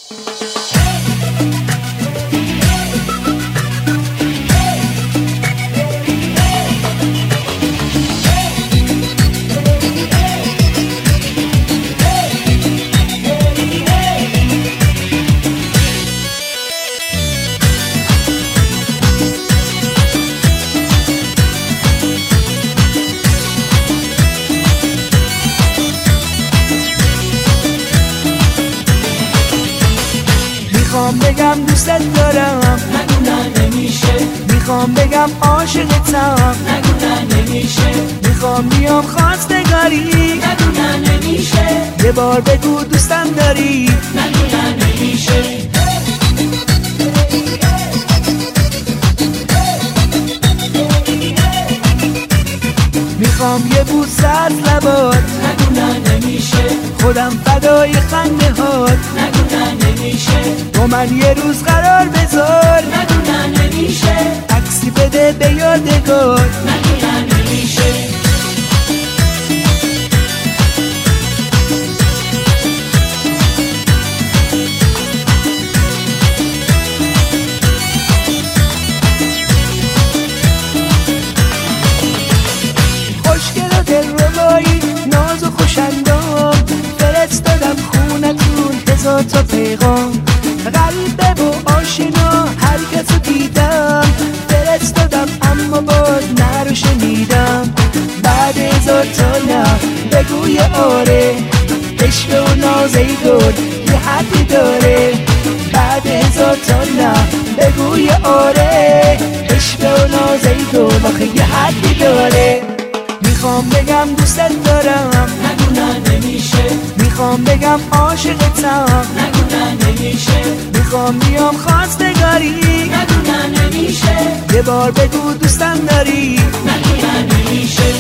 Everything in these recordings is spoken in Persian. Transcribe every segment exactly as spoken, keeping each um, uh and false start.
میخوام بگم دوستت دارم، نگو نه نمیشه. میخوام بگم عاشقتم، نگو نه نمیشه. میخوام بیام خواستگاری، نگو نه نمیشه. یه بار بگو دوستم داری، نگو نه نمیشه. میخوام یه بوس از لبات، نگو نه نمیشه. خودم فدای خنده هات، نگو نه نمیشه. با من یه روز قرار بذار، نگو نه نمیشه. عکسی بده به یادگار، نگو نه نمیشه. خوشگل و دلربایی، ناز و خوشندام، فرستادم خونتون هزار تا پیغام، غریبه و آشنا هر کسو دیدم، فرستادم اما باز نه رو شنیدم. بعد هزار تا نه بگوی آره، عشق و ناز ای گل یه حدی داره. بعد هزار تا نه بگوی آره، عشق و ناز ای گل آخه یه حدی داره. میخوام بگم دوستت دارم، نگو نه نمیشه. میخوام بگم عاشقتم، نگو نه نمیشه. میخوام بیام خواستگاری، نگو نه نمیشه. یه بار بگو دوستم داری، نگو نه نمیشه.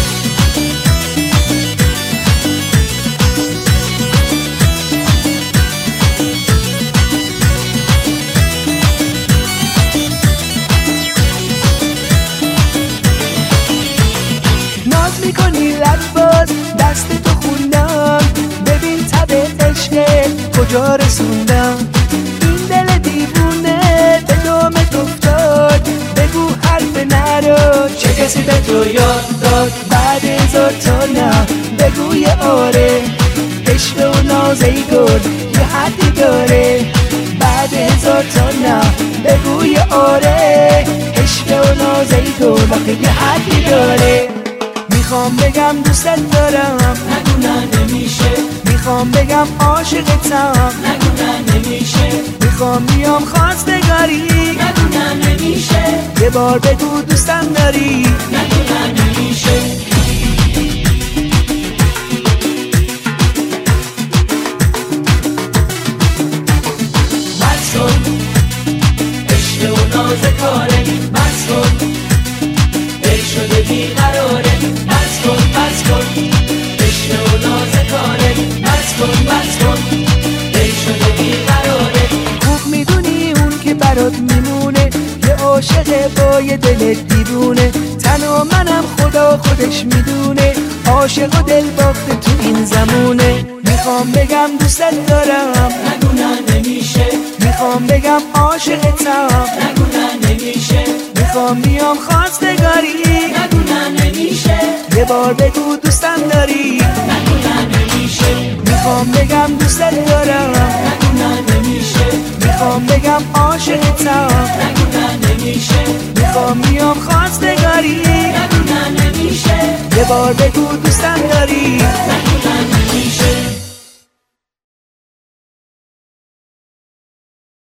ناز میکنی لباس دست تو خوندم، ببین تب عشق کجا رسوندم. این دل دیوونه به دامت افتاد، بگو حرف نرو چه کسی به تو یاد داد. بعد هزار تا نه بگوی آره، عشق و ناز ای گل یه حدی داره. بعد هزار تا نه بگوی آره، عشق و ناز ای گل آخه یه حدی داره. میخوام بگم دوستت دارم، نگو نه نمیشه. میخوام بگم عاشقتم، نگو نه نمیشه. میخوام بیام خواستگاری، نگو نه نمیشه. یه بار بگو دوستم داری، نگو نه نمیشه. بس کن عشق و ناز کاره، بس کن دل شده بیقراره. بس کن بس کن عشق و ناز کاره، بس کن بس کن دل شده بیقراره. خوب میدونی اون که برات میمونه یه عاشق با یه دل دیوونه. تنها منم خدا خودش میدونه، عاشق و دل باخته تو این زمونه. میخوام بگم دوستت دارم، نگو نه نمیشه. میخوام بگم عاشقتم، نگو نه نمیشه. میخوام بیام خواستگاری، نگو نه نمیشه. یه بار بگو دوستم داری، نگو نه نمیشه. میخوام بگم دوستت دارم، نگو نه نمیشه. میخوام بگم عاشقتم، نگو نه نمیشه. میخوام بیام خواستگاری، نگو نه نمیشه. یه بار بگو دوستم داری.